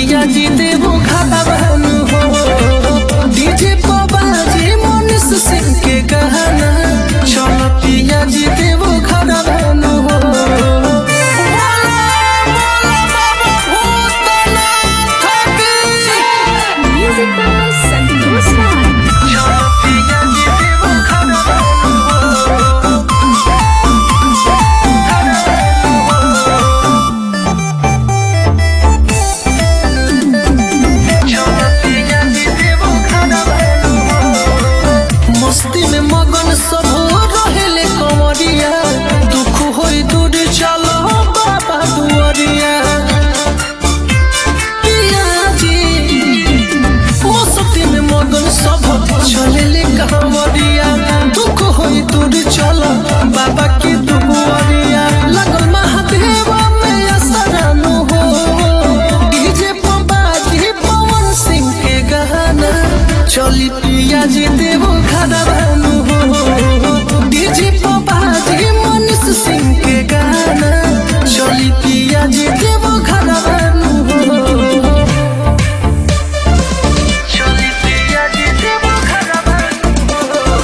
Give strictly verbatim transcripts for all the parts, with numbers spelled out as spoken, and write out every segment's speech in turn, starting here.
पिया जी देवो खाता बहनु हो डीजे बाबाजी मनीष सिंह के गाना चलो पिया जी देवो खाता बहनु हो मस्ती में मगन सब रहेले कमरिया दुख होई दूर चलो बाबा दुआरिया पिया जी मस्ती में मगन सब चलेले कमरिया दुख होई दूर चलो बाबा की दुआरिया लगल महादेव में असरानु हो डीजे बाबाजी पवन सिंह के गाना चली पिया जी देवो खाता बहनु हो डीजे बाबाजी मनीष सिंह के गाना चली पिया जी देवो खाता बहनु हो चली पिया जी देवो खाता बहनु हो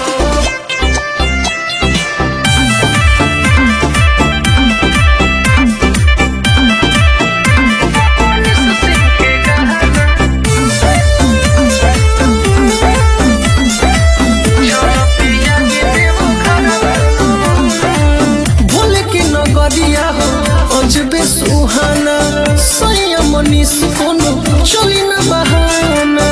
मनीष सिंह के गाना अजबे सुहाना सैया मनीष कोनो चली न बहाना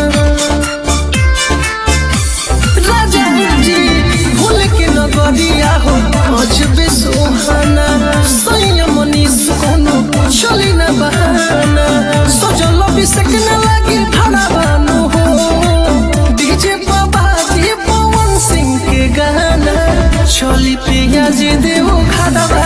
राजा जी भूल के नगरिया हो अजबे सुहाना सैया मनीष कोनो चली न बहाना सजल अभिषेक न लगे भाड़ा बानु हो डीजे बाबाजी पवन सिंह के गाना चली पिया जी देवो खाता